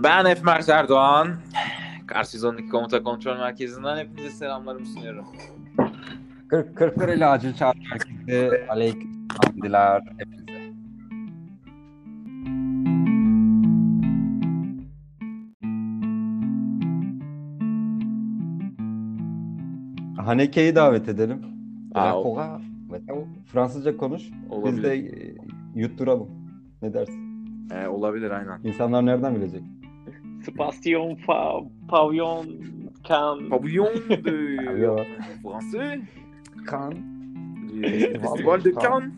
Ben Efmer Erdoğan. Kars 112 Komuta Kontrol Merkezi'nden hepinize selamlarımı sunuyorum. 40 lirayla acil çağrı merkezi. Aleykümselamlar hepinize. Haneke'yi davet edelim. Rakora. Fransızca konuş. Biz de yutturalım. Ne dersin? Olabilir aynen. İnsanlar nereden bilecek? Station Pavillon Can. Pavillon de Français. Cannes. Festival de Cannes.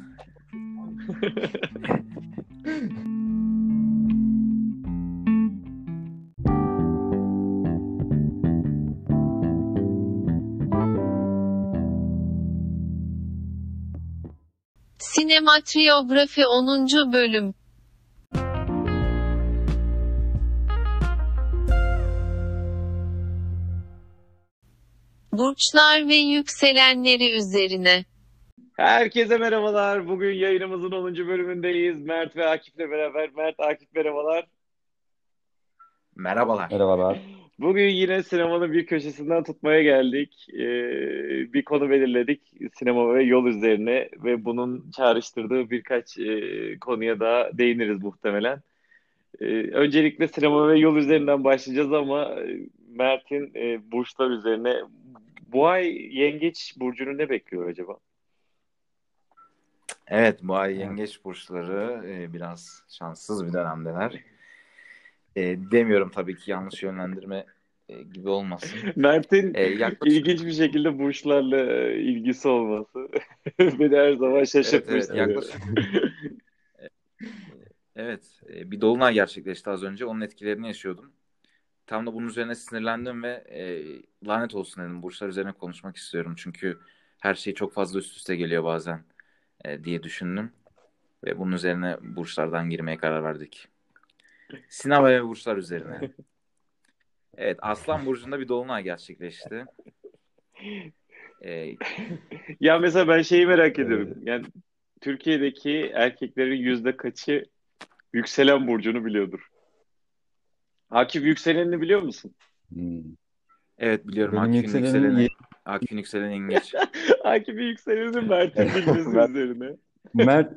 Sinematografi 10. Bölüm. Burçlar ve yükselenleri üzerine. Herkese merhabalar. Bugün yayınımızın 10. bölümündeyiz. Mert ve Akif'le beraber. Mert, Akif merhabalar. Merhabalar. Merhabalar. Bugün yine sinemanın bir köşesinden tutmaya geldik. Bir konu belirledik. Sinema ve yol üzerine ve bunun çağrıştırdığı birkaç konuya da değiniriz muhtemelen. Öncelikle sinema ve yol üzerinden başlayacağız ama Mert'in burçlar üzerine. Bu ay Yengeç burcunu ne bekliyor acaba? Evet, bu ay yengeç burçları biraz şanssız bir dönemdeler. Demiyorum tabii ki, yanlış yönlendirme gibi olmasın. Mert'in yaklaşık... ilginç bir şekilde burçlarla ilgisi olması beni her zaman şaşırtmıştır. Evet, yaklaşık. Evet, bir dolunay gerçekleşti az önce. Onun etkilerini yaşıyordum. Tam da bunun üzerine sinirlendim ve lanet olsun dedim. Burçlar üzerine konuşmak istiyorum. Çünkü her şey çok fazla üst üste geliyor bazen diye düşündüm. Ve bunun üzerine burçlardan girmeye karar verdik. Sinema ve burçlar üzerine. Evet, Aslan Burcu'nda bir dolunay gerçekleşti. Ya mesela ben şeyi merak ediyorum. Yani Türkiye'deki erkeklerin yüzde kaçı yükselen burcunu biliyordur? Akif yükselenini biliyor musun? Evet, biliyorum. Benim Akif'in yükseleni yengeç. Akif'in yükseleni Mert'in bilmesi üzerine. Mert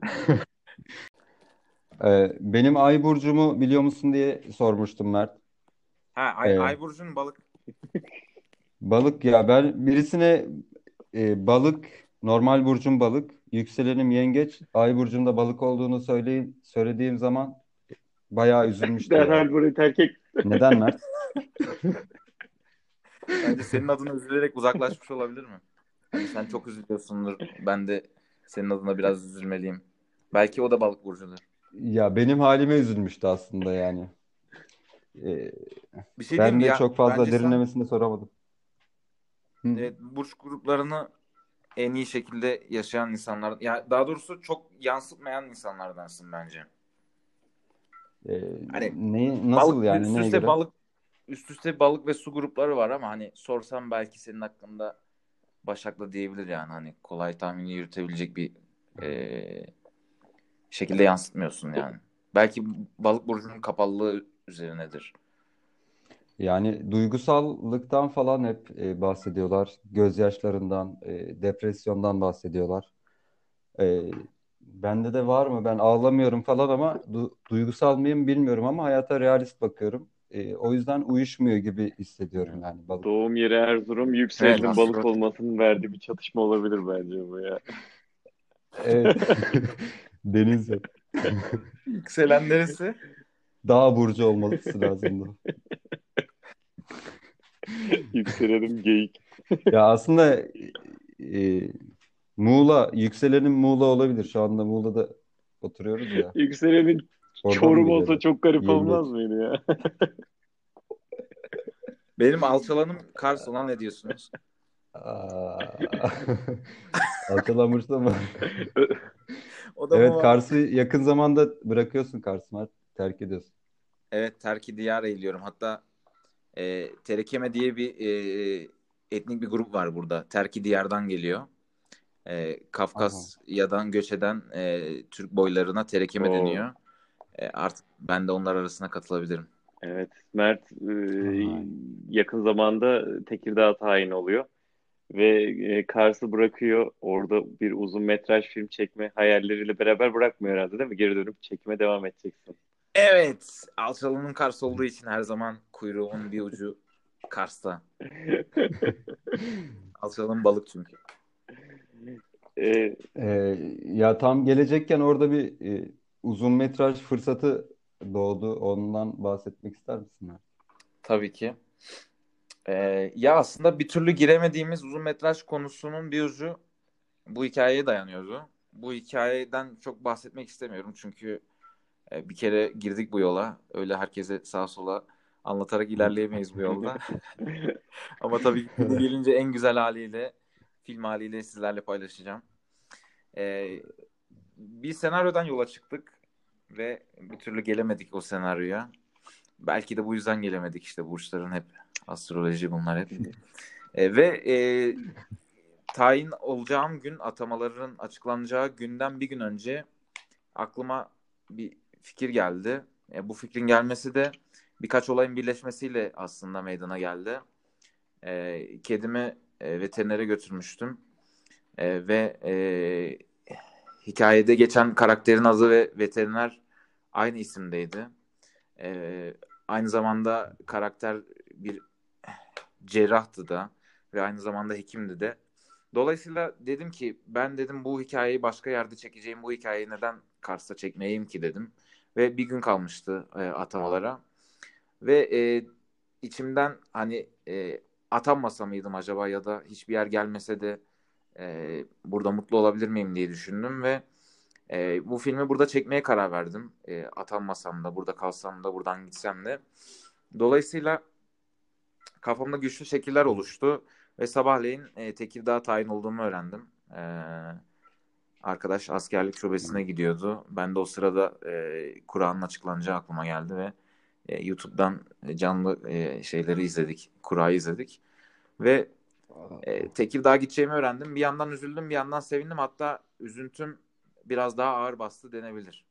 benim ay burcumu biliyor musun diye sormuştum Mert. Ay burcun balık. Balık ya, ben birisine balık, normal burcum balık, yükselenim yengeç, ay burcumda balık olduğunu söylediğim zaman bayağı üzülmüştü ya. Derhal burayı terk et. Neden Mert? Bence senin adına üzülerek uzaklaşmış olabilir mi? Hani sen çok üzülüyorsundur. Ben de senin adına biraz üzülmeliyim. Belki o da balık burcudur. Ya benim halime üzülmüştü aslında yani. Bir şey diyeyim Ben mi de ya? çok fazla Bence sen derinlemesine soramadım. burç gruplarını en iyi şekilde yaşayan insanlar, ya daha doğrusu çok yansıtmayan insanlardansın bence. Hani Nasıl balık, yani, neye göre? üst üste balık ve su grupları var ama hani sorsam belki senin hakkında Başak'la diyebilir yani, hani kolay tahmini yürütebilecek bir şekilde yansıtmıyorsun yani. Belki balık burcunun kapalılığı üzerinedir. Yani duygusallıktan falan hep bahsediyorlar. Gözyaşlarından, depresyondan bahsediyorlar. Bende de var mı? Ben ağlamıyorum falan ama duygusal mıyım bilmiyorum ama hayata realist bakıyorum. O yüzden uyuşmuyor gibi hissediyorum yani balık. Doğum yeri Erzurum, yükselenin Evet, balık olmasının verdiği bir çatışma olabilir bence bu ya. Evet. Deniz yok. yükselen neresi? Dağ burcu olması lazımdı. Yükselenim geyik. Ya aslında Muğla, yükselenim Muğla olabilir. Şu anda Muğla'da oturuyoruz ya. Yükselenin Oradan mı Çorum geliyor olsa acaba? çok garip Yengeç. olmaz mıydı ya? Benim alçalanım Kars, ona ne diyorsunuz? Alçalanmıştı mı? O da Evet, mı? Kars'ı yakın zamanda bırakıyorsun, Kars'ı Mert. Terk ediyorsun. Evet, terk-i diyar eğiliyorum. Hatta Terekeme diye bir etnik bir grup var burada. Terk-i diyardan geliyor. Kafkasya'dan göç eden Türk boylarına terekeme Oo. deniyor. Artık ben de onlar arasına katılabilirim. Evet, Mert Ay. yakın zamanda Tekirdağ tayin oluyor ve Kars'ı bırakıyor. Orada bir uzun metraj film çekme hayalleriyle beraber bırakmıyor herhalde, değil mi? Geri dönüp çekime devam edeceksin. Evet. Alçalı'nın Kars olduğu için her zaman kuyruğumun bir ucu Kars'ta. Alçalı'nın balık çünkü. E, Ya tam gelecekken orada bir uzun metraj fırsatı doğdu. Ondan bahsetmek ister misin? Tabii ki. Ya aslında bir türlü giremediğimiz uzun metraj konusunun bir ucu bu hikayeye dayanıyordu. Bu hikayeden çok bahsetmek istemiyorum çünkü bir kere girdik bu yola. Öyle herkese sağa sola anlatarak ilerleyemeyiz bu yolda. Ama tabii ki günü gelince en güzel haliyle, film haliyle sizlerle paylaşacağım. Ee, Bir senaryodan yola çıktık ve bir türlü gelemedik o senaryoya. Belki de bu yüzden gelemedik, işte burçların hep, astroloji bunlar hep. Ve tayin olacağım gün, atamaların açıklanacağı günden bir gün önce aklıma bir fikir geldi. Bu fikrin gelmesi de birkaç olayın birleşmesiyle aslında meydana geldi. Kedimi veterinere götürmüştüm. Ve hikayede geçen karakterin adı ve veteriner aynı isimdeydi. Aynı zamanda karakter bir cerrahtı da ve aynı zamanda hekimdi de. Dolayısıyla dedim ki ben dedim bu hikayeyi başka yerde çekeceğim, bu hikayeyi neden Kars'ta çekmeyeyim ki dedim. Ve bir gün kalmıştı atamalara. Ve içimden hani atanmasa mıydım acaba ya da hiçbir yer gelmese de burada mutlu olabilir miyim diye düşündüm ve bu filmi burada çekmeye karar verdim. Atanmasam da, burada kalsam da, buradan gitsem de. Dolayısıyla kafamda güçlü şekiller oluştu ve sabahleyin Tekirdağ tayin olduğumu öğrendim. Arkadaş askerlik şubesine gidiyordu. Ben de o sırada Kur'an'ın açıklanacağı aklıma geldi ve YouTube'dan canlı şeyleri izledik, Kur'an'ı izledik ve Tekirdağ'a gideceğimi öğrendim. Bir yandan üzüldüm, bir yandan sevindim. Hatta üzüntüm biraz daha ağır bastı denebilir.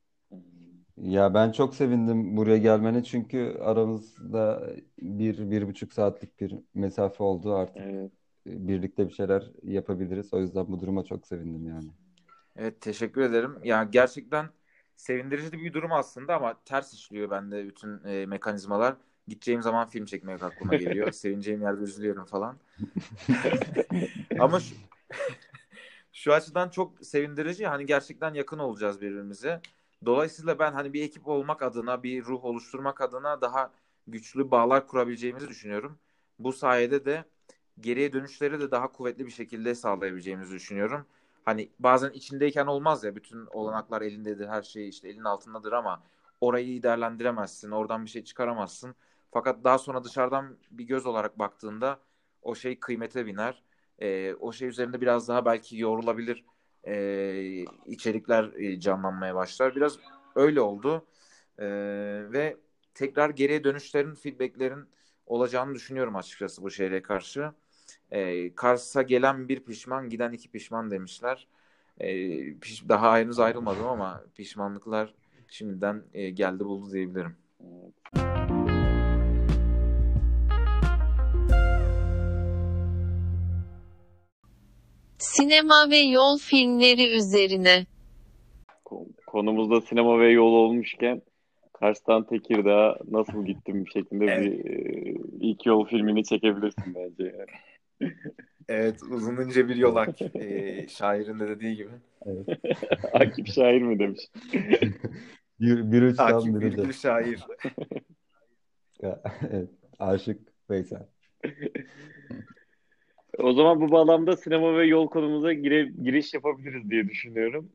Ya ben çok sevindim buraya gelmene çünkü aramızda 1,5 saatlik bir mesafe oldu artık. evet. Birlikte bir şeyler yapabiliriz. O yüzden bu duruma çok sevindim yani. Evet, teşekkür ederim. Ya gerçekten sevindirici bir durum aslında ama ters işliyor bende bütün mekanizmalar. Gideceğim zaman film çekmek aklıma geliyor. Sevineceğim yerde üzülüyorum falan. Ama şu açıdan çok sevindirici. Hani gerçekten yakın olacağız birbirimize. Dolayısıyla ben hani bir ekip olmak adına, bir ruh oluşturmak adına daha güçlü bağlar kurabileceğimizi düşünüyorum. Bu sayede de geriye dönüşleri de daha kuvvetli bir şekilde sağlayabileceğimizi düşünüyorum. Hani bazen içindeyken olmaz ya, bütün olanaklar elindedir, her şey işte elin altındadır ama orayı iyi değerlendiremezsin, oradan bir şey çıkaramazsın. Fakat daha sonra dışarıdan bir göz olarak baktığında o şey kıymete biner. O şey üzerinde biraz daha belki yorulabilir içerikler canlanmaya başlar. Biraz öyle oldu. Ve tekrar geriye dönüşlerin, feedbacklerin olacağını düşünüyorum açıkçası bu şehre karşı. Kars'a gelen bir pişman, giden iki pişman demişler. Daha henüz ayrılmadım ama pişmanlıklar şimdiden geldi buldu diyebilirim. Sinema ve yol filmleri üzerine. Konumuzda sinema ve yol olmuşken Kars'tan Tekirdağ'a nasıl gittim şeklinde Evet. bir ilk yol filmini çekebilirsin bence. Yani. Evet, uzun ince bir yol Akif. Şairin de dediği gibi. Evet. Akif şair mi demiş? Bir uçtan Akif bir uca. virgül şair. Evet. Aşık Veysel. O zaman bu bağlamda sinema ve yol konumuza giriş yapabiliriz diye düşünüyorum.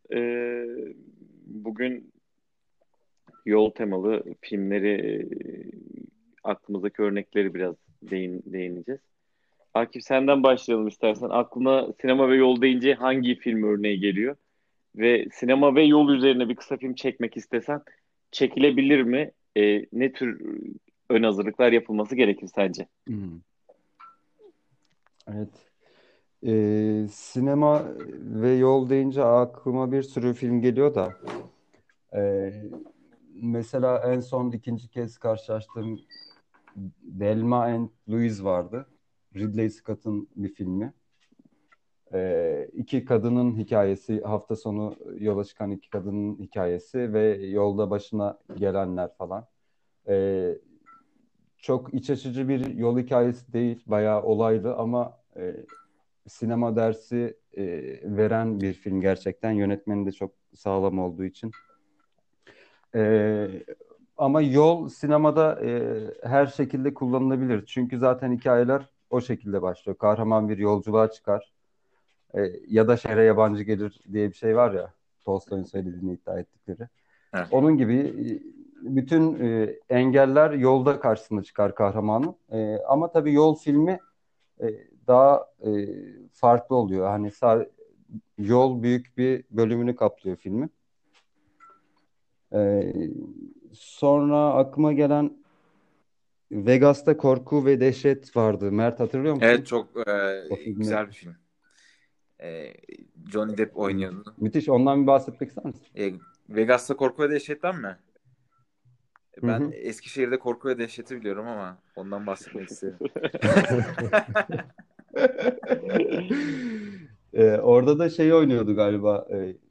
Bugün yol temalı filmleri, aklımızdaki örnekleri biraz değineceğiz. Akif senden başlayalım istersen. Aklına sinema ve yol deyince hangi film örneği geliyor? Ve sinema ve yol üzerine bir kısa film çekmek istesen çekilebilir mi? Ne tür ön hazırlıklar yapılması gerekir sence? Hmm. Evet. Sinema ve yol deyince aklıma bir sürü film geliyor da mesela en son ikinci kez karşılaştığım Thelma and Louise vardı. Ridley Scott'ın bir filmi. İki kadının hikayesi, hafta sonu yola çıkan iki kadının hikayesi ve yolda başına gelenler falan. Ee, Çok iç açıcı bir yol hikayesi değil, bayağı olaylı ama sinema dersi veren bir film gerçekten. Yönetmeni de çok sağlam olduğu için. Ee, Ama yol sinemada her şekilde kullanılabilir. Çünkü zaten hikayeler o şekilde başlıyor. Kahraman bir yolculuğa çıkar. Ya da şehre yabancı gelir diye bir şey var ya. Tolstoy'un söylediğini iddia ettikleri. Evet. Onun gibi bütün engeller yolda karşısına çıkar kahramanın. Ama tabii yol filmi daha farklı oluyor. Hani yol büyük bir bölümünü kaplıyor filmin. Ee, Sonra aklıma gelen Vegas'ta Korku ve Dehşet vardı. Mert hatırlıyor musun? Evet, çok O filmi. güzel bir film. Johnny Depp oynuyordu. Müthiş. Ondan bir bahsetmek ister misin? Vegas'ta Korku ve Dehşet'ten mi? Hı Ben hı. Eskişehir'de Korku ve Dehşet'i biliyorum ama ondan bahsetmek istedim. Orada da şey oynuyordu galiba.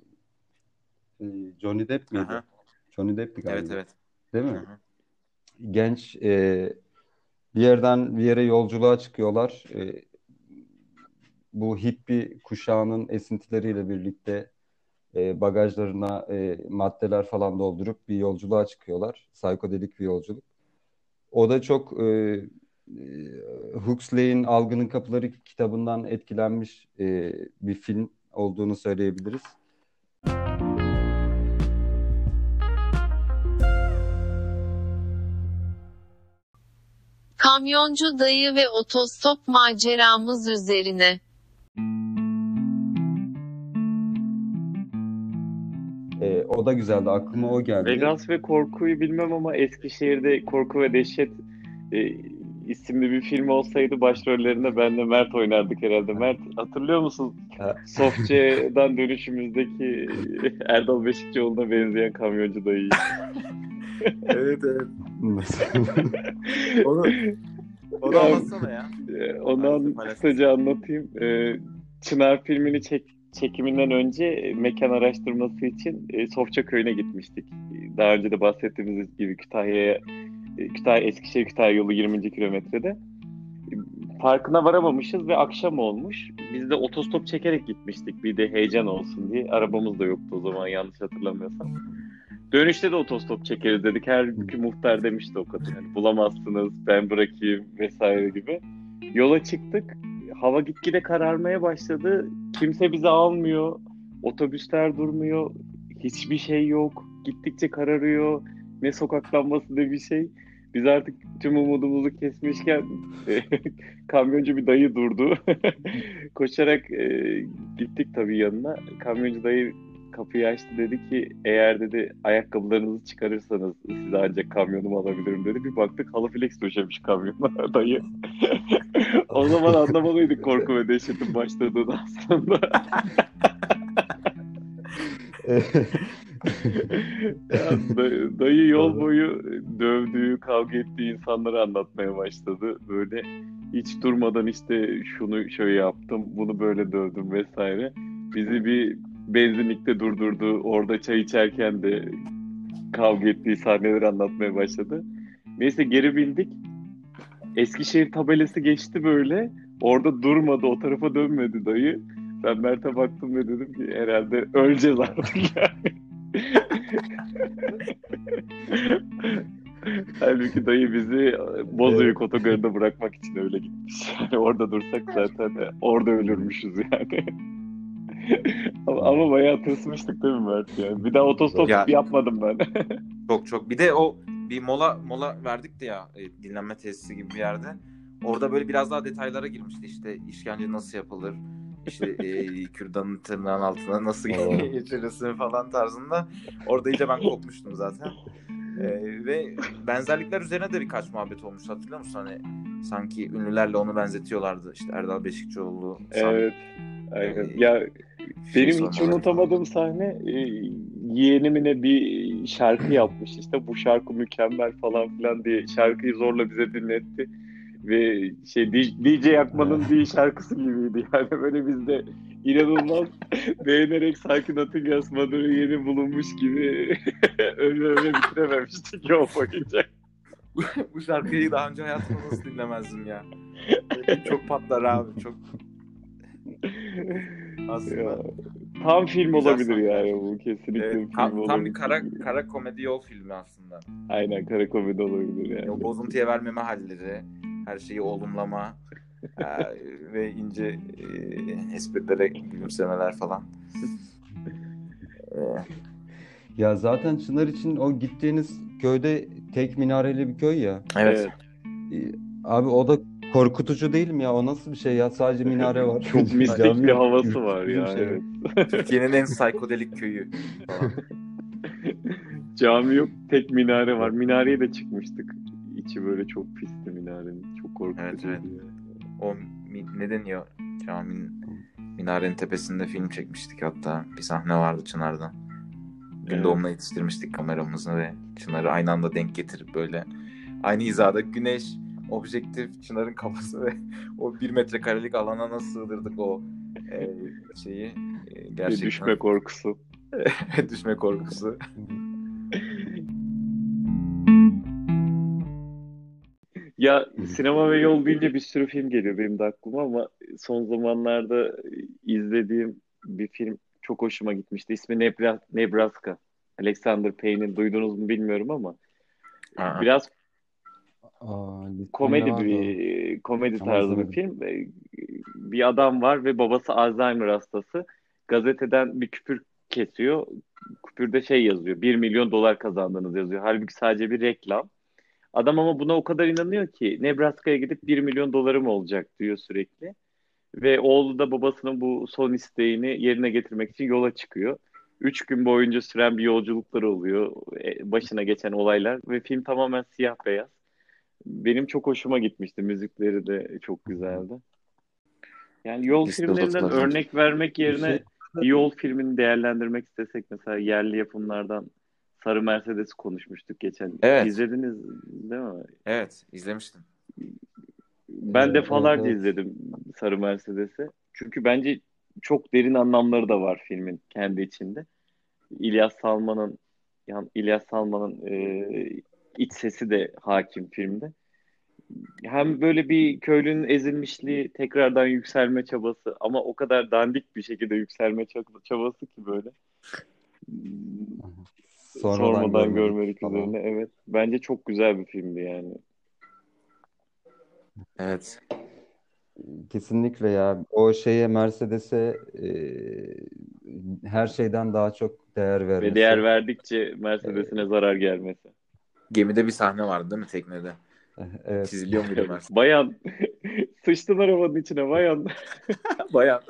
Johnny Depp miydi? Aha. Johnny Depp'ti Evet, galiba. evet. Değil mi? Aha. Genç bir yerden bir yere yolculuğa çıkıyorlar. Bu hippie kuşağının esintileriyle birlikte bagajlarına maddeler falan doldurup bir yolculuğa çıkıyorlar. Psikodelik bir yolculuk. O da çok Huxley'in Algının Kapıları kitabından etkilenmiş bir film olduğunu söyleyebiliriz. Kamyoncu dayı ve otostop maceramız üzerine. O da güzeldi. Aklıma o geldi. Vegas ve Korku'yu bilmem ama Eskişehir'de Korku ve Dehşet isimli bir film olsaydı başrollerinde benle Mert oynardık herhalde. Mert, hatırlıyor musun? Ha. Sofça'dan dönüşümüzdeki Erdal Beşikçioğlu'na benzeyen kamyoncu dayıyı. Evet, evet. Onu Ya, anlatsana ya. Ondan kısaca anlatayım. Çınar filmini çekiminden önce mekan araştırması için Sofça köyüne gitmiştik. Daha önce de bahsettiğimiz gibi Eskişehir-Kütahya yolu 20. kilometrede. Farkına varamamışız ve akşam olmuş. Biz de otostop çekerek gitmiştik. Bir de heyecan olsun diye. Arabamız da yoktu o zaman, yanlış hatırlamıyorsam. Dönüşte de otostop çekeriz dedik. Her muhtar demişti o kadar. Yani bulamazsınız, ben bırakayım vesaire gibi. Yola çıktık. Hava gitgide kararmaya başladı. Kimse bizi almıyor. Otobüsler durmuyor. Hiçbir şey yok. Gittikçe kararıyor. Ne sokak lambası ne bir şey. Biz artık tüm umudumuzu kesmişken kamyoncu bir dayı durdu. Koşarak gittik tabii yanına. Kamyoncu dayı kapıyı açtı, dedi ki eğer dedi ayakkabılarınızı çıkarırsanız size ancak kamyonumu alabilirim dedi. Bir baktık halı flex döşemiş kamyona dayı. O zaman anlamalıydık Korku ve Dehşet'in başladığını aslında. Dayı yol boyu dövdüğü, kavga ettiği insanları anlatmaya başladı. Böyle hiç durmadan işte şunu şöyle yaptım, bunu böyle dövdüm vesaire. Bizi bir benzinlikte durdurdu. Orada çay içerken de kavga ettiği sahneleri anlatmaya başladı. Neyse geri bindik. Eskişehir tabelası geçti böyle. Orada durmadı, o tarafa dönmedi dayı. Ben Mert'e baktım ve dedim ki herhalde öleceğiz artık yani. Halbuki dayı bizi Bozüyük otogarında bırakmak için öyle gitmiş. Yani orada dursak zaten orada ölürmüşüz yani. ama bayağı tırsmıştık değil mi Mert yani? Bir daha otostop yapmadım ben. Çok. Bir de o bir mola verdik de ya, dinlenme tesisi gibi bir yerde. Orada böyle biraz daha detaylara girmişti. İşte işkence nasıl yapılır? İşte kürdanın tırnağın altına nasıl geçirirsin falan tarzında. Orada iyice ben kopmuştum zaten. Ve benzerlikler üzerine de birkaç muhabbet olmuş, hatırlıyor musun? Hani sanki ünlülerle onu benzetiyorlardı. İşte Erdal Beşikçioğlu. Evet. Aynen. Ya benim hiç unutamadığım sahne, yeğenimine bir şarkı yapmış. İşte bu şarkı mükemmel falan filan diye şarkıyı zorla bize dinletti. Ve DJ Yakman'ın bir şarkısı gibiydi. Yani böyle biz de inanılmaz beğenerek sanki Nothing Else Matter'ı yeni bulunmuş gibi öyle öyle bitirememiştik yol boyunca. Bu şarkıyı daha önce hayatımda nasıl dinlemezdim ya. Çok patlar abi. Çok aslında Ya, tam film güzel olabilir sahne. yani bu. Kesinlikle Evet, bir film tam bir olabilir. kara komedi yol filmi aslında. Aynen, kara komedi olabilir yani. O bozuntuya vermeme halleri, her şeyi olumlama ve ince esprilere gülümsemeler falan. E, Ya zaten Çınar için o gittiğiniz köyde tek minareli bir köy ya. evet. Abi o da korkutucu değil mi ya? O nasıl bir şey ya? Sadece minare var. Çok mistik Cami bir yok. havası var Ürkütücü bir ya, şey. evet. Türkiye'nin en psikodelik köyü falan. Cami yok, tek minare var. Minareye de çıkmıştık. İçi böyle çok pisti minarenin. Çok korkutucu. Evet. O ne deniyor? Caminin minarenin tepesinde film çekmiştik hatta. Bir sahne vardı Çınar'da. Gün Evet. doğumuna yetiştirmiştik kameramızı ve Çınar'ı aynı anda denk getirip böyle aynı hizada güneş, objektif, Çınar'ın kafası ve o 1 metrekarelik alana nasıl sığdırdık o şeyi gerçekten. Düşme korkusu. Düşme korkusu. Ya sinema ve yol deyince bir sürü film geliyor benim de aklıma ama son zamanlarda izlediğim bir film çok hoşuma gitmişti. İsmi Nebraska. Alexander Payne'in, duydunuz mu bilmiyorum ama Aa, biraz Listemde komedi vardı o. komedi Ama tarzı bir izlemedim. film. Bir adam var ve babası Alzheimer hastası. Gazeteden bir küpür kesiyor. Küpürde şey yazıyor. 1 milyon dolar kazandınız yazıyor. Halbuki sadece bir reklam. Adam ama buna o kadar inanıyor ki Nebraska'ya gidip 1 milyon dolarım olacak diyor sürekli. Ve oğlu da babasının bu son isteğini yerine getirmek için yola çıkıyor. 3 gün boyunca süren bir yolculukları oluyor. Başına geçen olaylar ve film tamamen siyah beyaz. Benim çok hoşuma gitmişti. Müzikleri de çok güzeldi. Yani yol listede filmlerinden tutulacak. örnek vermek yerine Şey, bir yol filmini değerlendirmek istesek, mesela yerli yapımlardan Sarı Mercedes'i konuşmuştuk geçen. Evet. İzlediniz değil mi? Evet, izlemiştim. Ben defalarca evet. izledim Sarı Mercedes'i. Çünkü bence çok derin anlamları da var filmin kendi içinde. İlyas Salman'ın iç sesi de hakim filmde. Hem böyle bir köylünün ezilmişliği, tekrardan yükselme çabası ama o kadar dandik bir şekilde yükselme çabası ki böyle. Sonradan Sormadan görmedik görmedik falan. üzerine. Evet. Bence çok güzel bir filmdi yani. Evet. Kesinlikle ya. O şeye Mercedes'e her şeyden daha çok değer Ve değer vermesi. verdikçe Mercedes'ine zarar gelmesi. Gemide bir sahne vardı değil mi, teknede? Evet. Çiziliyor muydu Mercedes? Bayan sıçtın arabanın içine bayan. Bayağı.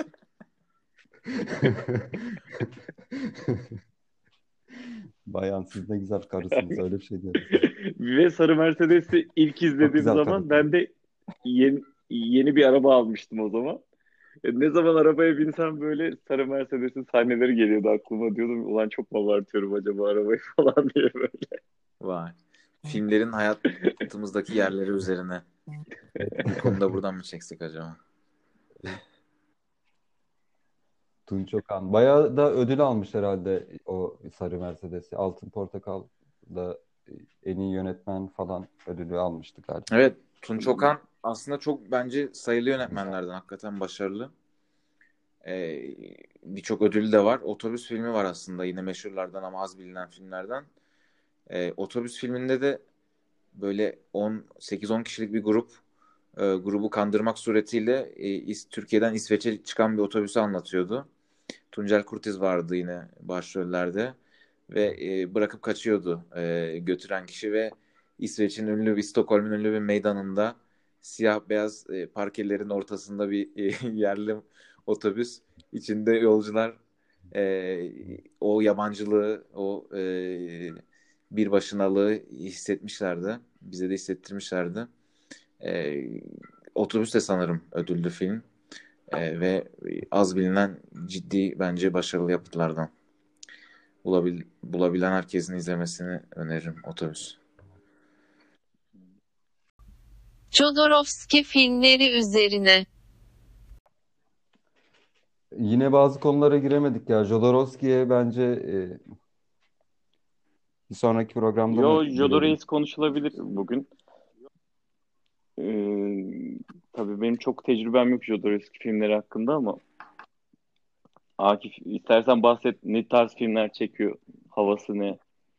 Bayan siz ne güzel karısınız. Öyle bir şey diyoruz. Ve Sarı Mercedes'i ilk Çok izlediğim güzel zaman karı. ben de yeni bir araba almıştım o zaman. Ne zaman arabaya binsem böyle Sarı Mercedes'in sahneleri geliyordu aklıma, diyordum ulan çok mu abartıyorum acaba arabayı falan diye böyle. Vay. Filmlerin hayatımızdaki yerleri üzerine bir konuda buradan mı çeksek acaba? Tunç Okan. Bayağı da ödül almış herhalde o Sarı Mercedes'i. Altın Portakal'da en iyi yönetmen falan ödülü almıştı galiba. Evet, Tunç Okan aslında çok bence sayılı yönetmenlerden, hakikaten başarılı. Birçok ödülü de var. Otobüs filmi var aslında, yine meşhurlardan ama az bilinen filmlerden. Otobüs filminde de böyle 8-10 kişilik bir grubu kandırmak suretiyle Türkiye'den İsveç'e çıkan bir otobüsü anlatıyordu. Tuncel Kurtiz vardı yine başrollerde ve bırakıp kaçıyordu götüren kişi ve İsveç'in Stockholm'un ünlü bir meydanında siyah beyaz parkelerin ortasında bir yerli otobüs, içinde yolcular o yabancılığı, o bir başınalığı hissetmişlerdi. Bize de hissettirmişlerdi. Otobüs de sanırım ödüllü film. Ve az bilinen ciddi bence başarılı yapıtlardan. Bulabilen herkesin izlemesini öneririm Otobüs. Jodorowsky filmleri üzerine. Yine bazı konulara giremedik ya. Jodorowsky'ye bence bir sonraki programda mı girelim? Reis konuşulabilir bugün. Tabii benim çok tecrübem yok Jodorowsky filmleri hakkında ama Akif istersen bahset, ne tarz filmler çekiyor, havası ne?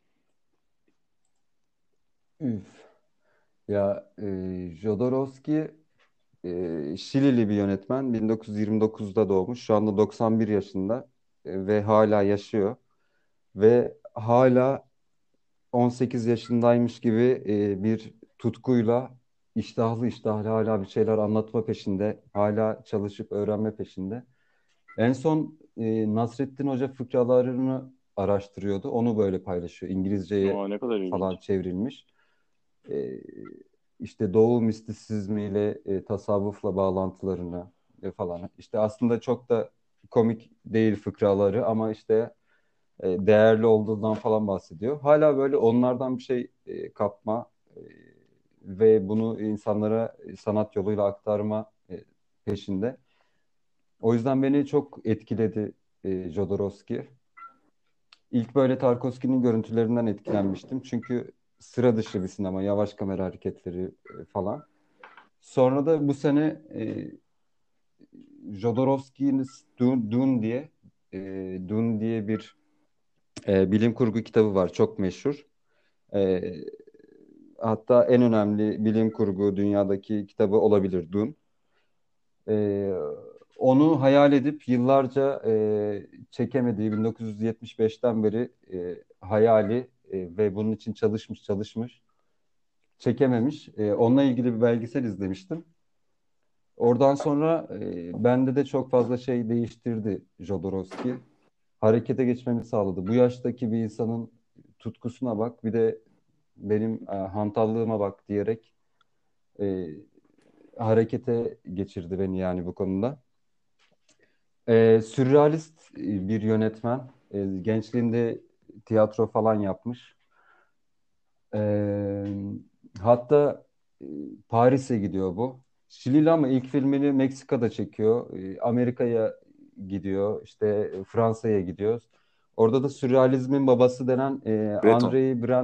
Üf. Ya Jodorowsky Şilili bir yönetmen. 1929'da doğmuş. Şu anda 91 yaşında ve hala yaşıyor. Ve hala 18 yaşındaymış gibi bir tutkuyla iştahlı hala bir şeyler anlatma peşinde. Hala çalışıp öğrenme peşinde. En son Nasrettin Hoca fıkralarını araştırıyordu. Onu böyle paylaşıyor. İngilizceye Aa, ne kadar falan ilginç. çevrilmiş. E, işte Doğu mistisizmiyle, tasavvufla bağlantılarını falan. İşte aslında çok da komik değil fıkraları ama işte değerli olduğundan falan bahsediyor. Hala böyle onlardan bir şey kapma ve bunu insanlara sanat yoluyla aktarma peşinde. O yüzden beni çok etkiledi Jodorowsky. İlk böyle Tarkovski'nin görüntülerinden etkilenmiştim. Çünkü sıra dışı bir sinema, yavaş kamera hareketleri falan. Sonra da bu sene Jodorowsky'nin Dune diye bir bilim kurgu kitabı var. Çok meşhur. E, Hatta en önemli bilim kurgu dünyadaki kitabı olabilir Dune. E, Onu hayal edip yıllarca çekemediği 1975'ten beri hayali ve bunun için çalışmış çekememiş. Onunla ilgili bir belgesel izlemiştim. Oradan sonra bende de çok fazla şey değiştirdi Jodorowsky. Harekete geçmemi sağladı. Bu yaştaki bir insanın tutkusuna bak, bir de benim hantallığıma bak diyerek e, harekete geçirdi beni yani bu konuda. Sürrealist bir yönetmen. Gençliğinde tiyatro falan yapmış. Ee, Hatta e, Paris'e gidiyor bu. Şilili ama ilk filmini Meksika'da çekiyor. Amerika'ya gidiyor. İşte Fransa'ya gidiyor. Orada da sürrealizmin babası denen Breton.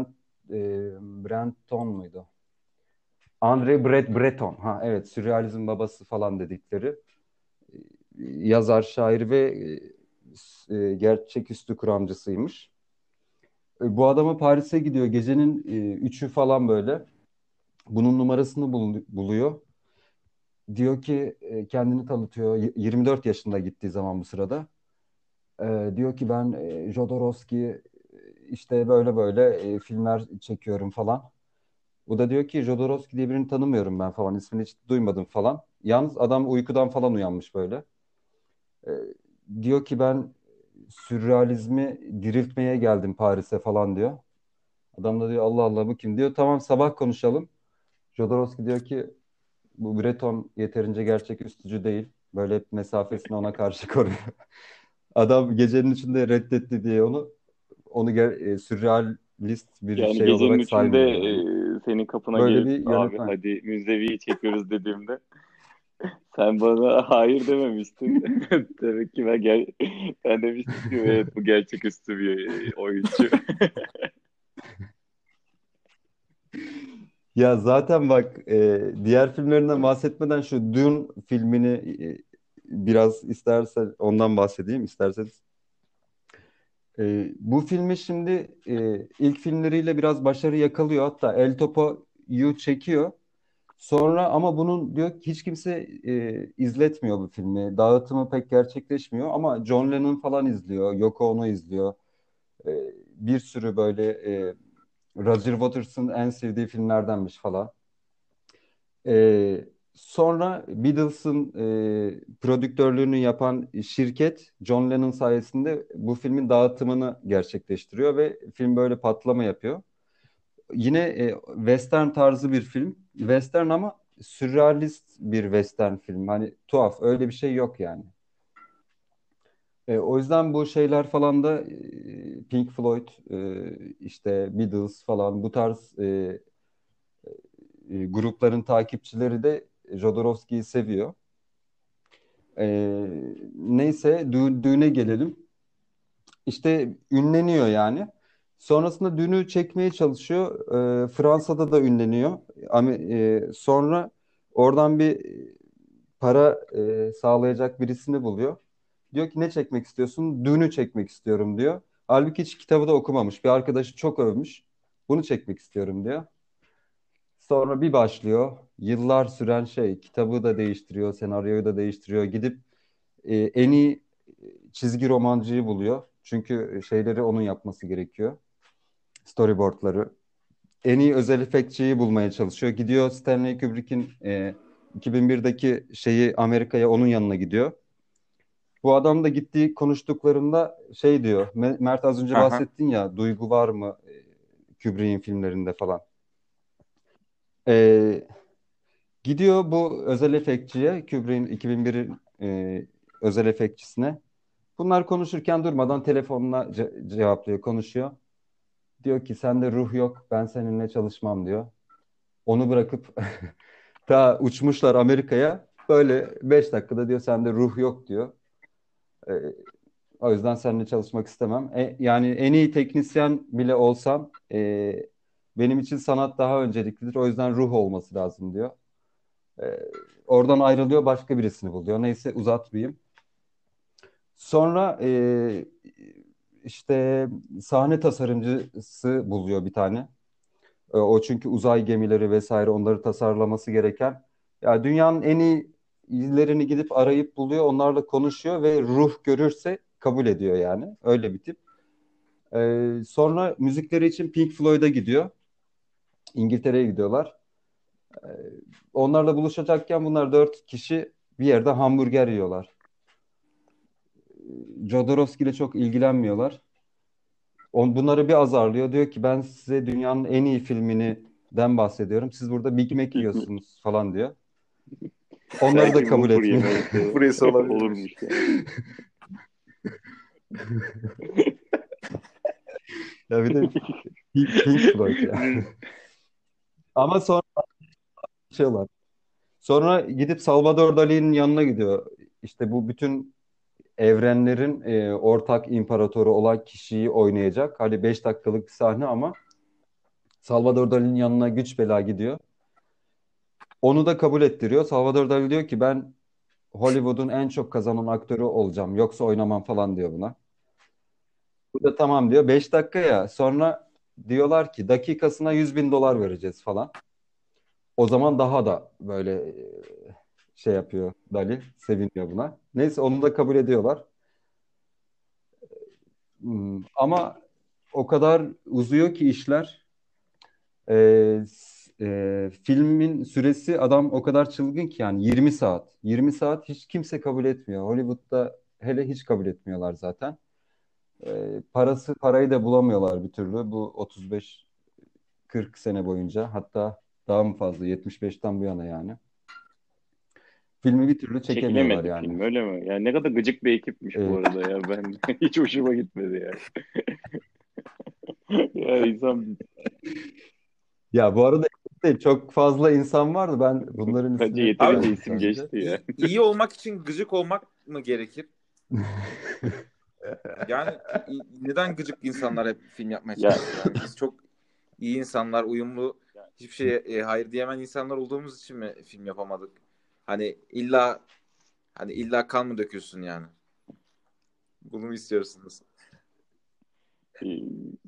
Breton muydu? Breton. Ha evet, sürrealizm babası falan dedikleri yazar, şair ve gerçeküstü kuramcısıymış. Bu adamı Paris'e gidiyor. Gecenin 3'ü falan böyle. Bunun numarasını buluyor. Diyor ki kendini tanıtıyor. 24 yaşında gittiği zaman bu sırada. Diyor ki ben Jodorowsky işte böyle böyle filmler çekiyorum falan. Bu da diyor ki Jodorowsky diye birini tanımıyorum ben falan. İsmini hiç duymadım falan. Yalnız adam uykudan falan uyanmış böyle. E, Diyor ki ben sürrealizmi diriltmeye geldim Paris'e falan diyor. Adam da diyor Allah Allah bu kim diyor. Tamam sabah konuşalım. Jodorowsky diyor ki bu Breton yeterince gerçeküstücü değil. Böyle hep mesafesini ona karşı koruyor. Adam gecenin içinde reddetti diye sürrealist bir Yani şey gecenin olarak üçünde saymıyor yani. senin kapına Böyle gelip bir abi yönetmen. hadi Müzevi'yi çekiyoruz dediğimde sen bana hayır dememiştin. Demek ki ben demiştim ki evet bu gerçeküstü bir oyuncu. Ya zaten bak diğer filmlerinden bahsetmeden şu Dune filmini biraz istersen ondan bahsedeyim isterseniz. Bu filmi şimdi ilk filmleriyle biraz başarı yakalıyor. Hatta El Topo'yu çekiyor. Sonra ama bunun diyor ki hiç kimse izletmiyor bu filmi. Dağıtımı pek gerçekleşmiyor ama John Lennon falan izliyor. Yoko Ono izliyor. E, Bir sürü böyle Roger Waters'ın en sevdiği filmlerdenmiş falan. Sonra Beatles'ın prodüktörlüğünü yapan şirket John Lennon sayesinde bu filmin dağıtımını gerçekleştiriyor ve film böyle patlama yapıyor. Yine western tarzı bir film. Western ama sürrealist bir western film. Hani tuhaf öyle bir şey yok yani. O yüzden bu şeyler falan da Pink Floyd, işte Beatles falan bu tarz grupların takipçileri de Jodorowsky'yi seviyor. E, Neyse düğüne gelelim. İşte ünleniyor yani. Sonrasında düğünü çekmeye çalışıyor. Fransa'da da ünleniyor. Sonra oradan bir para sağlayacak birisini buluyor. Diyor ki ne çekmek istiyorsun? Düğünü çekmek istiyorum diyor. Halbuki hiç kitabı da okumamış. Bir arkadaşı çok övmüş. Bunu çekmek istiyorum diyor. Sonra bir başlıyor. Yıllar süren şey. Kitabı da değiştiriyor, senaryoyu da değiştiriyor. Gidip en iyi çizgi romancıyı buluyor. Çünkü şeyleri onun yapması gerekiyor. Storyboardları. En iyi özel efektçiyi bulmaya çalışıyor. Gidiyor Stanley Kubrick'in 2001'deki şeyi Amerika'ya onun yanına gidiyor. Bu adam da gittiği konuştuklarında şey diyor. Mert az önce Aha. bahsettin ya duygu var mı Kubrick'in filmlerinde falan. E, Gidiyor bu özel efektçiye Kubrick'in 2001'in özel efektçisine. Bunlar konuşurken durmadan telefonla cevaplıyor, konuşuyor. Diyor ki sende ruh yok, ben seninle çalışmam diyor. Onu bırakıp ta uçmuşlar Amerika'ya. Böyle 5 dakikada diyor sende ruh yok diyor. Ee, O yüzden seninle çalışmak istemem. Yani en iyi teknisyen bile olsam benim için sanat daha önceliklidir. O yüzden ruh olması lazım diyor. Ee, Oradan ayrılıyor, başka birisini buluyor. Neyse uzatmayayım. Sonra işte sahne tasarımcısı buluyor bir tane. O çünkü uzay gemileri vesaire onları tasarlaması gereken. Ya dünyanın en iyilerini gidip arayıp buluyor, onlarla konuşuyor ve ruh görürse kabul ediyor yani. Öyle bir tip. Sonra müzikleri için Pink Floyd'a gidiyor. İngiltere'ye gidiyorlar. Ee, Onlarla buluşacakken bunlar 4 kişi bir yerde hamburger yiyorlar. Jodorowsky ile çok ilgilenmiyorlar. Bunları bir azarlıyor. Diyor ki ben size dünyanın en iyi filminden bahsediyorum. Siz burada Big Mac yiyorsunuz falan diyor. Onları da Belki kabul Whopper etmiyor. yemesi Burası olabilirmiş. olurmuş yani. Ya bir de Pink Floyd ya. Ama sonra şey var. Sonra gidip Salvador Dali'nin yanına gidiyor. İşte bu bütün evrenlerin ortak imparatoru olan kişiyi oynayacak. Hani 5 dakikalık bir sahne ama Salvador Dali'nin yanına güç bela gidiyor. Onu da kabul ettiriyor. Salvador Dali diyor ki ben Hollywood'un en çok kazanan aktörü olacağım. Yoksa oynamam falan diyor buna. Bu da tamam diyor. 5 dakika ya. Sonra diyorlar ki dakikasına 100.000 dolar vereceğiz falan. O zaman daha da böyle şey yapıyor Dali. Seviniyor buna. Neyse onu da kabul ediyorlar. Ama o kadar uzuyor ki işler. Filmin süresi adam o kadar çılgın ki yani 20 saat. 20 saat hiç kimse kabul etmiyor. Hollywood'da hele hiç kabul etmiyorlar zaten. Parayı da bulamıyorlar bir türlü. Bu 35-40 sene boyunca hatta daha mı fazla 75'ten bu yana yani. Filmi bir türlü çekemiyorlar Çekilemedi yani. film öyle mi? Yani ne kadar gıcık bir ekipmiş bu Ee, arada ya. Ben hiç hoşuma gitmedi yani. Ya insan Ya bu arada işte çok fazla insan vardı. Ben bunların bence ismini Abi yeterince hatırlıyorum isim sadece. geçti ya. iyi olmak için gıcık olmak mı gerekir? Yani neden gıcık insanlar hep film yapmaya Ya çalışıyor? Yani biz çok iyi insanlar, uyumlu, hiçbir şeye hayır diyemeyen insanlar olduğumuz için mi film yapamadık? Hani illa kan mı dökülsün yani? Bunu mu istiyorsunuz? e,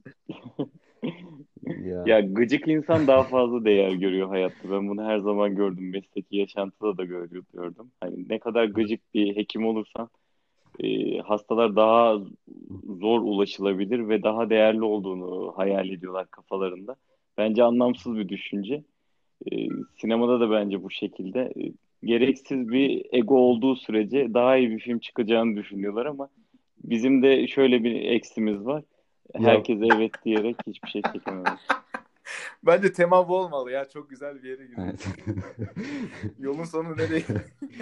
Ya ya gıcık insan daha fazla değer görüyor hayatta. Ben bunu her zaman gördüm. Mesleki yaşantıda da gördüm. Hani ne kadar gıcık bir hekim olursan hastalar daha zor ulaşılabilir ve daha değerli olduğunu hayal ediyorlar kafalarında. Bence anlamsız bir düşünce. Sinemada da bence bu şekilde. Gereksiz bir ego olduğu sürece daha iyi bir film çıkacağını düşünüyorlar ama bizim de şöyle bir eksimiz var. ya Herkes evet diyerek hiçbir şey çekememez. Bence tema bu olmalı ya. Çok güzel bir yere girdik. evet. Yolun sonu nereye?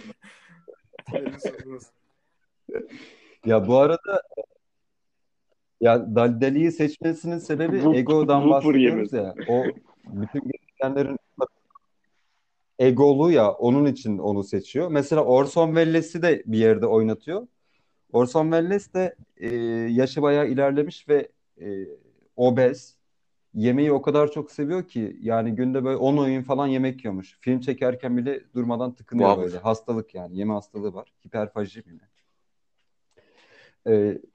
Tünelin sonu nasıl? Ya bu arada Ya Dali'yi seçmesinin sebebi egodan Vapur bahsediyoruz yemesi. ya. O bütün gezegenlerin egolu ya, onun için onu seçiyor. Mesela Orson Welles'i de bir yerde oynatıyor. Orson Welles de yaşı bayağı ilerlemiş ve e, obez. Yemeği o kadar çok seviyor ki yani günde böyle 10 öğün falan yemek yiyormuş. Film çekerken bile durmadan tıkınıyor Wow. böyle. Hastalık yani. Yeme hastalığı var. Hiperfaji mi ne?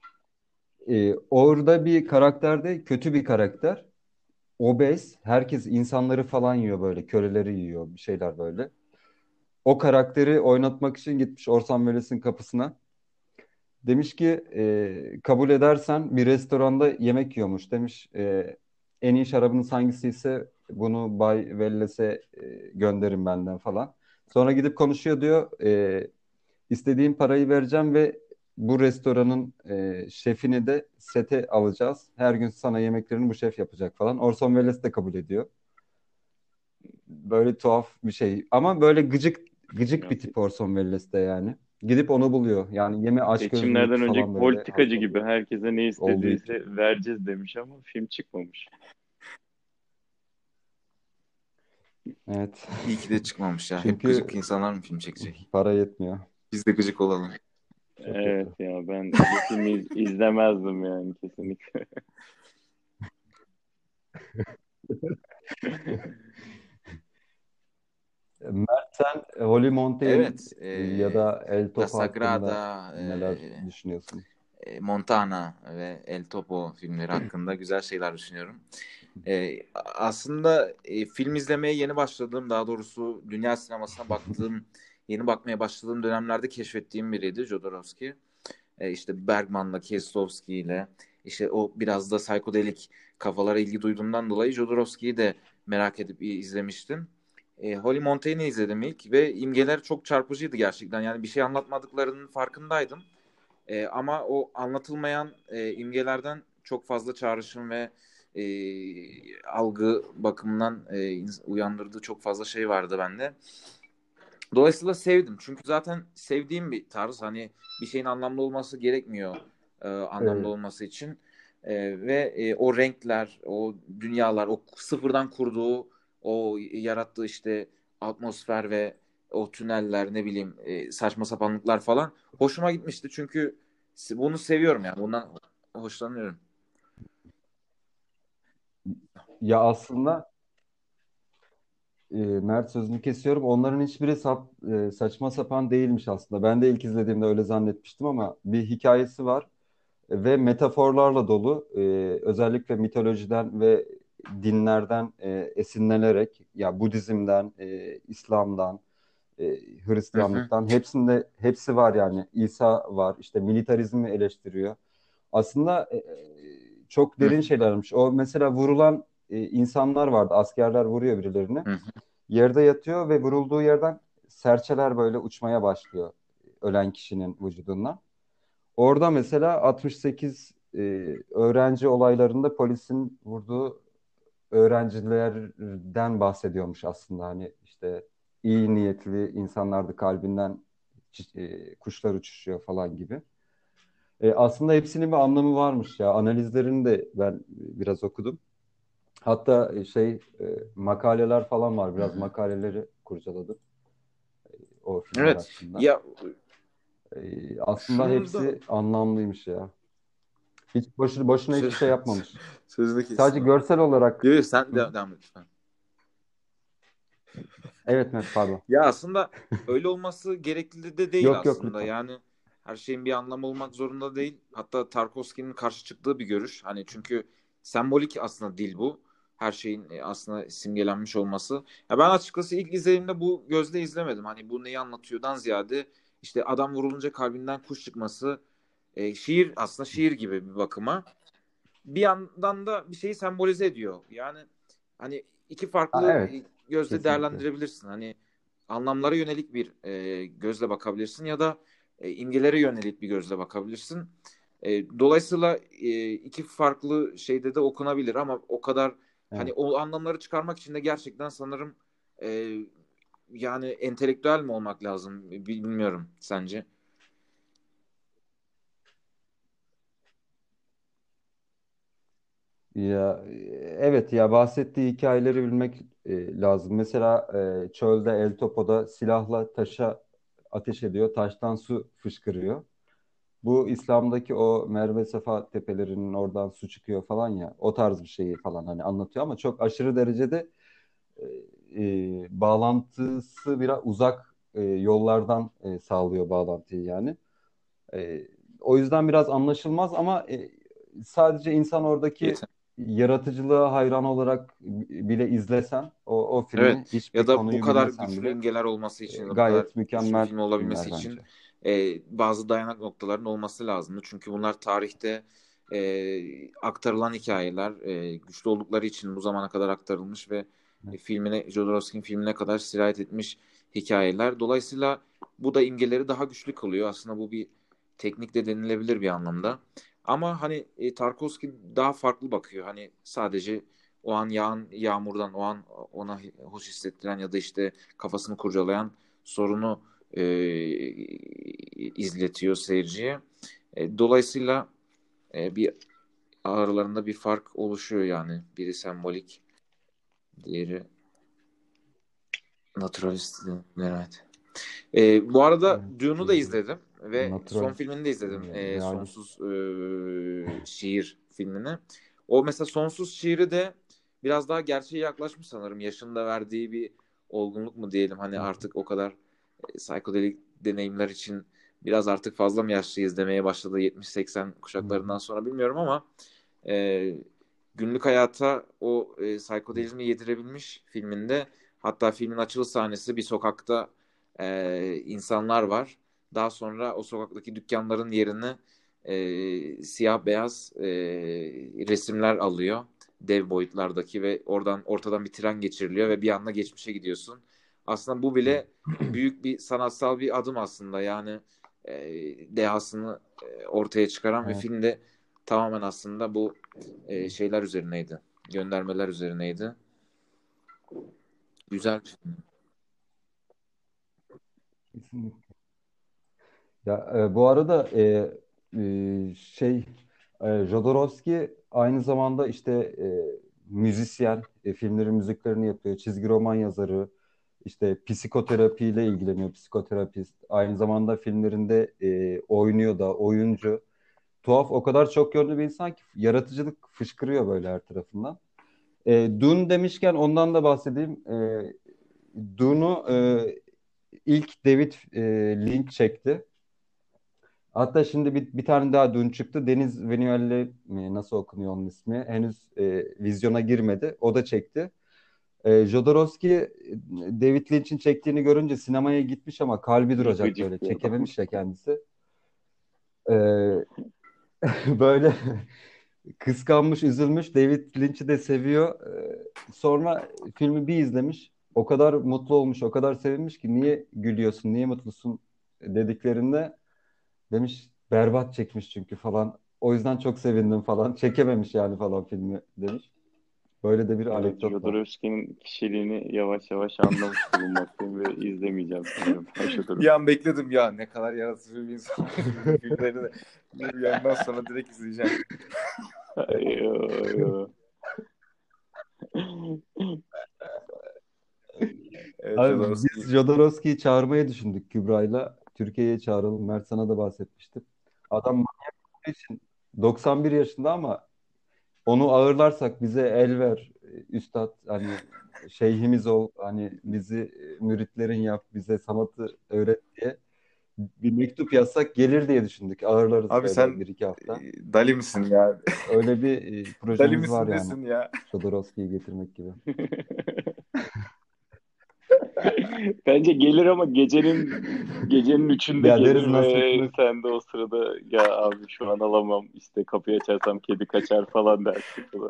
Orada bir karakterde kötü bir karakter. Obez. Herkes insanları falan yiyor böyle. Köleleri yiyor. Bir şeyler böyle. O karakteri oynatmak için gitmiş Orson Welles'in kapısına. Demiş ki kabul edersen bir restoranda yemek yiyormuş. Demiş en iyi şarabınız hangisi ise bunu Bay Welles'e gönderin benden falan. Sonra gidip konuşuyor diyor. İstediğin parayı vereceğim ve bu restoranın şefini de sete alacağız. Her gün sana yemeklerini bu şef yapacak falan. Orson Welles de kabul ediyor. Böyle tuhaf bir şey. Ama böyle gıcık gıcık Ya, bir tip Orson Welles de yani. Gidip onu buluyor. Yani yeme açgözlülük seçimlerden önceki falan böyle politikacı gibi hastalığı herkese ne olduğu için. istediyse vereceğiz demiş ama film çıkmamış. Evet. İyi ki de çıkmamış ya. Hep Çünkü gıcık insanlar mı film çekecek? para yetmiyor. Biz de gıcık olalım. Çok Evet kötü. ya, ben bu filmi izlemezdim yani, kesinlikle. Mert, sen Holy Mountain Evet. ya da El La Topo hakkında Sagrada, neler düşünüyorsun? Montana ve El Topo filmleri hakkında güzel şeyler düşünüyorum. Aslında film izlemeye yeni başladığım, daha doğrusu dünya sinemasına yeni bakmaya başladığım dönemlerde keşfettiğim biriydi Jodorowsky. İşte Bergman'la, Kieslowski işte o biraz da psikodelik kafalara ilgi duyduğumdan dolayı Jodorowsky'yi de merak edip izlemiştim. Holy Montaigne'i izledim ilk ve imgeler çok çarpıcıydı gerçekten. Yani bir şey anlatmadıklarının farkındaydım. Ama o anlatılmayan imgelerden çok fazla çağrışım ve algı bakımından uyandırdığı çok fazla şey vardı bende. Dolayısıyla sevdim. Çünkü zaten sevdiğim bir tarz. Hani bir şeyin anlamlı olması gerekmiyor anlamlı Evet. olması için. Ve o renkler, o dünyalar, o sıfırdan kurduğu, o yarattığı işte atmosfer ve o tüneller, ne bileyim saçma sapanlıklar falan hoşuma gitmişti. Çünkü bunu seviyorum yani. Bundan hoşlanıyorum. Ya aslında Mert, sözünü kesiyorum. Onların hiçbiri saçma sapan değilmiş aslında. Ben de ilk izlediğimde öyle zannetmiştim ama bir hikayesi var ve metaforlarla dolu. Özellikle mitolojiden ve dinlerden esinlenerek, ya Budizm'den, İslam'dan, e, Hı hı. Hristiyanlıktan hepsi var yani. İsa var. İşte militarizmi eleştiriyor. Aslında çok Hı derin şeylermiş. O mesela vurulan insanlar vardı. Askerler vuruyor birilerini. hı. Yerde yatıyor ve vurulduğu yerden serçeler böyle uçmaya başlıyor ölen kişinin vücudundan. Orada mesela 68 öğrenci olaylarında polisin vurduğu öğrencilerden bahsediyormuş aslında. Hani işte iyi niyetli insanlardı, kalbinden kuşlar uçuşuyor falan gibi. Aslında hepsinin bir anlamı varmış ya. Analizlerini de ben biraz okudum. Hatta makaleler falan var. Hı Biraz hı. makaleleri kurcaladım o filmler Evet. hakkında. Ya Aslında şunu da hepsi anlamlıymış ya. Hiç boşuna hiçbir şey yapmamış. sözünü Sadece kestim abi. görsel olarak. Yok, yok, sen Hı. devam et lütfen. Evet, evet, pardon. Ya aslında öyle olması gerekli de değil Yok, yok, aslında. lütfen. Yani her şeyin bir anlamı olmak zorunda değil. Hatta Tarkovski'nin karşı çıktığı bir görüş. Hani çünkü sembolik aslında dil bu. Her şeyin aslında simgelenmiş olması. Ya ben açıkçası ilk izlediğimde bu gözle izlemedim. Hani bu neyi anlatıyordan ziyade işte adam vurulunca kalbinden kuş çıkması, şiir, aslında şiir gibi bir bakıma. Bir yandan da bir şeyi sembolize ediyor. Yani hani iki Ha, farklı evet. gözle Kesinlikle. değerlendirebilirsin. Hani anlamlara yönelik bir gözle bakabilirsin ya da imgelere yönelik bir gözle bakabilirsin. Dolayısıyla iki farklı şeyde de okunabilir ama o kadar hani Evet. o anlamları çıkarmak için de gerçekten sanırım e, yani entelektüel mi olmak lazım bilmiyorum sence? Ya evet ya bahsettiği hikayeleri bilmek lazım. Mesela çölde El Topo'da silahla taşa ateş ediyor, taştan su fışkırıyor. Bu İslam'daki o Merve Safa tepelerinin oradan su çıkıyor falan ya. O tarz bir şeyi falan hani anlatıyor ama çok aşırı derecede bağlantısı biraz uzak yollardan sağlıyor bağlantıyı yani. E, O yüzden biraz anlaşılmaz ama sadece insan oradaki Yeter. yaratıcılığa hayran olarak bile izlesen o filmi Evet, ya hiçbir da bu konuyu kadar bilmesen güçlü bile imgeler olması için ya da bu kadar gayet güçlü bir mükemmel film filmler olabilmesi için bence. bazı dayanak noktaların olması lazımdı. Çünkü bunlar tarihte aktarılan hikayeler, güçlü oldukları için bu zamana kadar aktarılmış ve Jodorowsky'nin filmine kadar sirayet etmiş hikayeler. Dolayısıyla bu da imgeleri daha güçlü kılıyor. Aslında bu bir teknik de denilebilir bir anlamda. Ama hani Tarkovski daha farklı bakıyor. Hani sadece o an yağan yağmurdan, o an ona hoş hissettiren ya da işte kafasını kurcalayan sorunu izletiyor seyirciye. Dolayısıyla bir aralarında bir fark oluşuyor yani. Biri sembolik, diğeri naturalist. Evet. Bu arada Evet, Dune'u da izledim ve son naturalist, filmini de izledim. realist. Sonsuz Şiir filmini. O mesela Sonsuz Şiir'i de biraz daha gerçeğe yaklaşmış sanırım. Yaşında verdiği bir olgunluk mu diyelim. Hani artık o kadar psikodelik deneyimler için biraz artık fazla mı yaşlıyız demeye başladı 70-80 Hı hı. kuşaklarından sonra bilmiyorum ama e, günlük hayata o psikodelizmi yedirebilmiş filminde. Hatta filmin açılış sahnesi bir sokakta insanlar var. Daha sonra o sokaktaki dükkanların yerini siyah beyaz resimler alıyor. Dev boyutlardaki ve oradan ortadan bir tren geçiriliyor ve bir anda geçmişe gidiyorsun. Aslında bu bile büyük bir sanatsal bir adım aslında. Yani e, dehasını ortaya çıkaran ve Evet. filmde tamamen aslında bu şeyler üzerineydi. Göndermeler üzerineydi. Güzel bir film. Kesinlikle. Ya bu arada Jodorowsky aynı zamanda işte müzisyen, filmlerin müziklerini yapıyor, çizgi roman yazarı, işte psikoterapiyle ilgileniyor, psikoterapist. Aynı zamanda filmlerinde oynuyor da, oyuncu. Tuhaf, o kadar çok yönlü bir insan ki yaratıcılık fışkırıyor böyle her tarafından. Dune demişken ondan da bahsedeyim. Dune'u ilk David Lynch çekti. Hatta şimdi bir tane daha dün çıktı. Deniz Villeneuve mi nasıl okunuyor onun ismi? Henüz vizyona girmedi. O da çekti. Jodorowsky David Lynch'in çektiğini görünce sinemaya gitmiş ama kalbi duracak böyle. Gıcık bir adam. Çekememiş ya kendisi. E, Böyle kıskanmış, üzülmüş. David Lynch'i de seviyor. Sonra filmi bir izlemiş. O kadar mutlu olmuş, o kadar sevinmiş ki niye gülüyorsun, niye mutlusun dediklerinde demiş berbat çekmiş çünkü falan. O yüzden çok sevindim falan. Çekememiş yani falan filmi demiş. Böyle de bir Evet, anekdot var. Jodorowsky'nin kişiliğini yavaş yavaş anlamış bulunmaktayım ve izlemeyeceğim sanırım. Bir an bekledim ya ne kadar yaratıcı bir insan. Şimdi filmlerini de bir yandan sonra direkt izleyeceğim. Yo. Evet, Abi Jodorowsky. biz Jodorowsky'yi çağırmayı düşündük Kübra'yla. Türkiye'ye çağıralım. Mert sana da bahsetmiştim. Adam manyak olduğu için 91 yaşında ama onu ağırlarsak bize el ver üstad hani şeyhimiz ol hani bizi müritlerin yap bize sanatı öğret diye bir mektup yazsak gelir diye düşündük. Ağırlarız Abi böyle sen bir iki hafta. Dali misin ya? Öyle bir Dali projemiz var misin yani. nesin ya? Jodorowsky'yi getirmek gibi. Bence gelir ama gecenin üçünde Ya deriz gelir ve nasrettin. sen de o sırada ya abi şu an alamam işte kapıyı açarsam kedi kaçar falan dersin falan.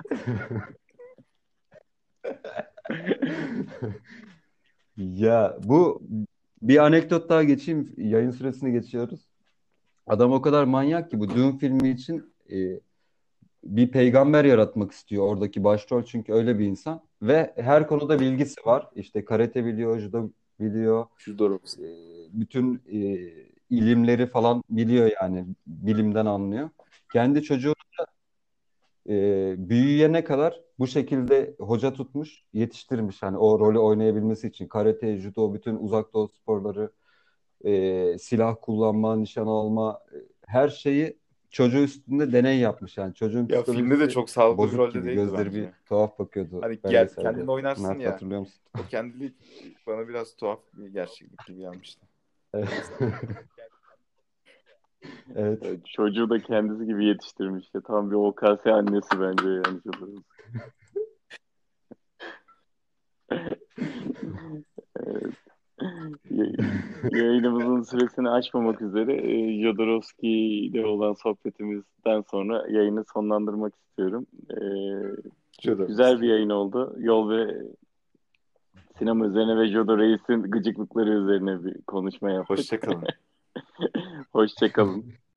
Ya bu bir anekdot daha geçeyim. Yayın süresini geçiyoruz. Adam o kadar manyak ki bu Dune filmi için bir peygamber yaratmak istiyor oradaki başrol çünkü öyle bir insan ve her konuda bilgisi var. İşte karate biliyor, judo biliyor, e, Jodorowsky. bütün ilimleri falan biliyor yani bilimden anlıyor. Kendi çocuğu büyüyene kadar bu şekilde hoca tutmuş, yetiştirmiş hani o rolü oynayabilmesi için. Karate, judo, bütün uzak doğu sporları, silah kullanma, nişan alma, her şeyi çocuğu üstünde deney yapmış yani. Çocuğun Ya filmde de psikolojisi çok sağlıklı bir bozuk rolde gibi. değildi Gözleri bir bence. tuhaf bakıyordu Hani belgeselde. kendin oynarsın Mert, ya. hatırlıyor musun? O kendilik bana biraz tuhaf bir gerçeklik gibi gelmişti. Evet. Evet. Evet, çocuğu da kendisi gibi yetiştirmiş. Ya, tam bir OKS annesi bence yani. Evet. Yayınımızın süresini aşmamak üzere Jodorowsky ile olan sohbetimizden sonra yayını sonlandırmak istiyorum. Güzel bir yayın oldu. Yol ve sinema üzerine ve Jodo Reis'in gıcıklıkları üzerine bir konuşma yaptık. Hoşça kalın. Hoşça kalın.